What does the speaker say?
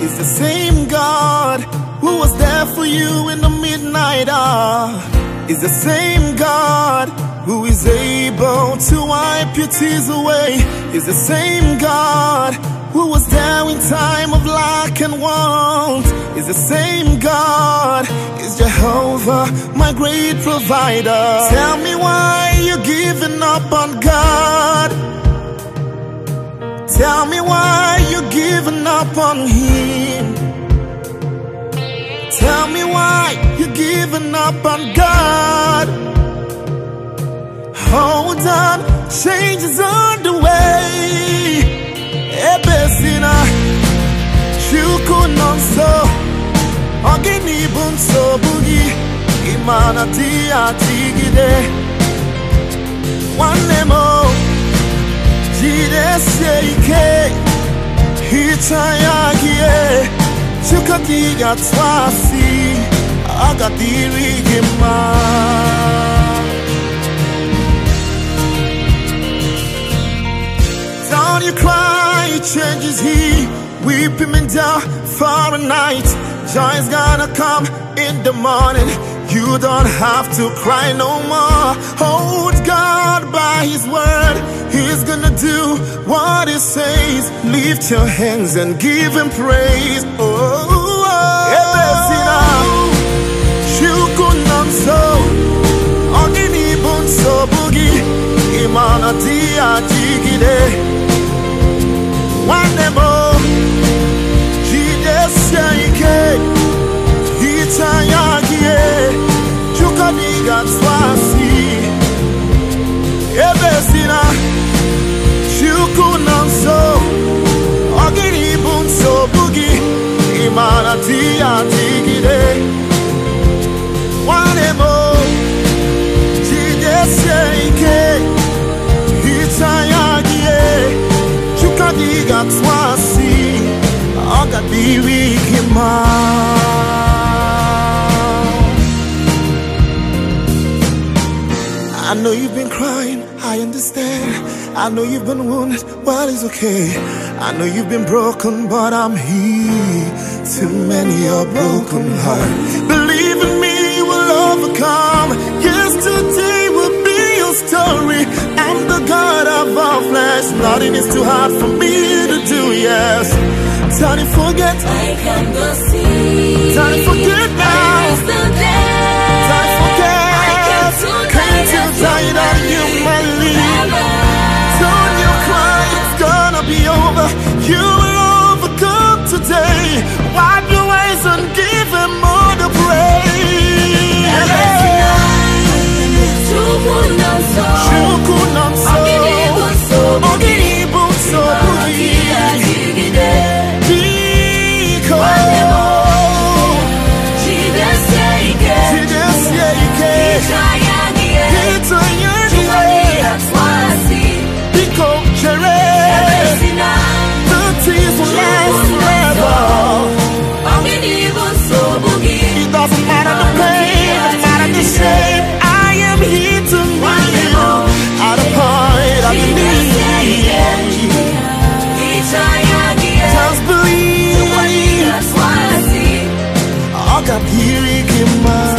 is the same God who was there for you in the midnight hour. Is the same God who is able to wipe your tears away. Is the same God who was there in time of lack and want. Is the same God, is Jehovah, my great provider. Tell me why you're giving up on God. Tell me why you're giving up on Him. Tell me why you're giving up on God. Hold on, change is on the way. Ebesina, Shuku nonso, Ogini bunso bugi, Imana tia tigide. One nemo, Jide seike, Hichayagie, Chukatiga twasi, Agadiri gima. Don't you cry, changes He. Weep Him down for a night. Joy's gonna come in the morning. You don't have to cry no more. Hold God by His word. He's gonna do what He says. Lift your hands and give Him praise. Oh, Imana tia tigide. One more, Jesus yake, Hichayagie, Chukadiga twasi, Ebesina, Shukunanso, Ogini bunso bugi, Imana tia tigide. One more, Jesus yake, Hichayagie, Chukadiga twasi, Agadiri gima. I know you've been crying, I understand. I know you've been wounded, well it's okay. I know you've been broken, but I'm here to mend your broken heart. Believe in me, you will overcome. Yesterday will be your story. I'm the God of all flesh. Nothing is too hard for me to do, yes. Don't you forget, I can go see. don't you forget now. Don't you forget, can't you die that you might leave. Don't you cry, it's gonna be over. You will overcome today. Wipe your eyes and give Him all the praise. Shukunanso, Ogini bunso bugi, Diko, Jesus yake, Hichayagie, Diko chere, the tears will last forever. It doesn't matter the pain, it doesn't matter the shame. I am here to meet you at a point of need. Just believe. I got here,